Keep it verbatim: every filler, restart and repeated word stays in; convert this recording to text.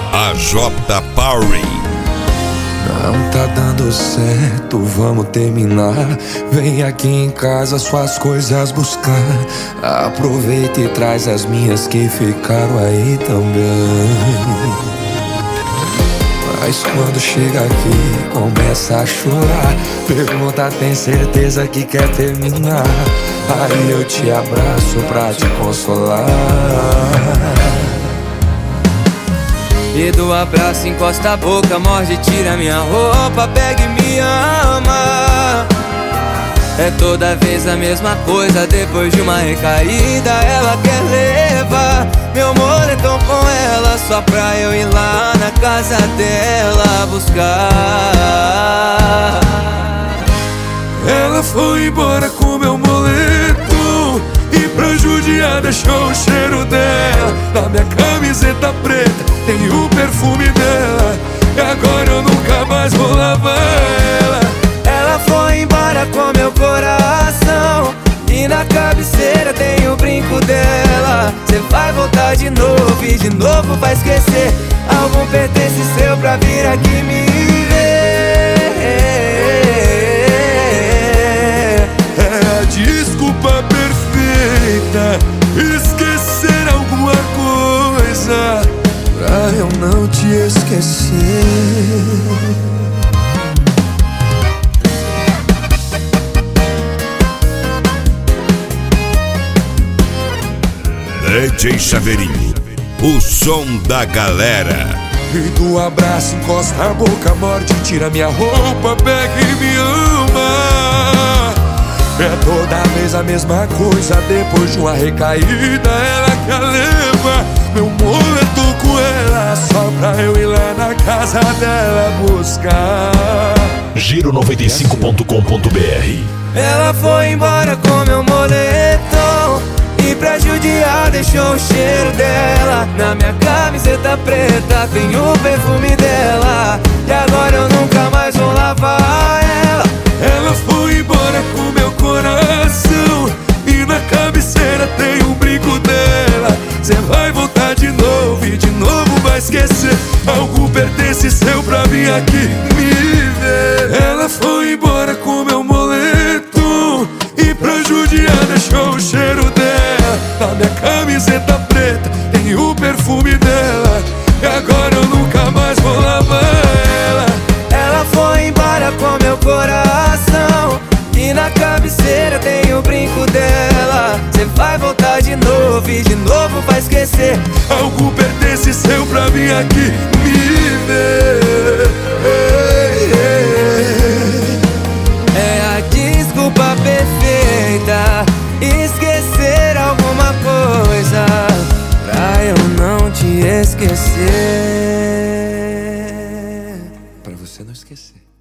A J Power. Não tá dando certo, vamos terminar. Vem aqui em casa suas coisas buscar. Aproveita e traz as minhas que ficaram aí também. Mas quando chega aqui, começa a chorar. Pergunta, tem certeza que quer terminar? Aí eu te abraço pra te consolar. E do abraço encosta a boca, morde, tira minha roupa, pega e me ama. É toda vez a mesma coisa, depois de uma recaída ela quer levar meu moletom com ela, só pra eu ir lá na casa dela buscar. Ela foi embora com meu moletom e pra judiar deixou o cheiro dela na minha camiseta preta, tem o perfume dela. E agora eu nunca mais vou lavar ela. Ela foi embora com meu coração e na cabeceira tem o brinco dela. Cê vai voltar de novo e de novo vai esquecer. Algum pertence seu pra vir aqui me ver. É a desculpa perfeita, esquecer alguma coisa pra eu não te esquecer. D J Chaveirinho, o som da galera. E do abraço encosta a boca, morde, tira minha roupa, pega e me ama. É toda vez a mesma coisa, depois de uma recaída ela quer levar meu moletom com ela, só pra eu ir lá na casa dela buscar. Giro noventa e cinco ponto com ponto br. Ela foi embora com meu moletom e pra judiar deixou o cheiro dela na minha camiseta preta, tem o perfume dela. E agora eu nunca mais vou lavar ela. Ela foi embora com meu coração e na cabeceira tem um brinco dela. Cê vai voltar de novo e de novo vai esquecer. Algo pertence seu pra vir aqui me ver. Ela foi embora com meu moletom e pra judiar deixou o cheiro dela na minha camiseta preta, tem o perfume dela. E agora eu nunca mais vou lavar ela. Ela foi embora com meu coração e na cabeceira tem o brinco dela. Cê vai voltar de novo e de novo vai esquecer. Algo pertence seu pra vir aqui me ver. É a desculpa perfeita, esquecer alguma coisa pra eu não te esquecer. Pra você não esquecer.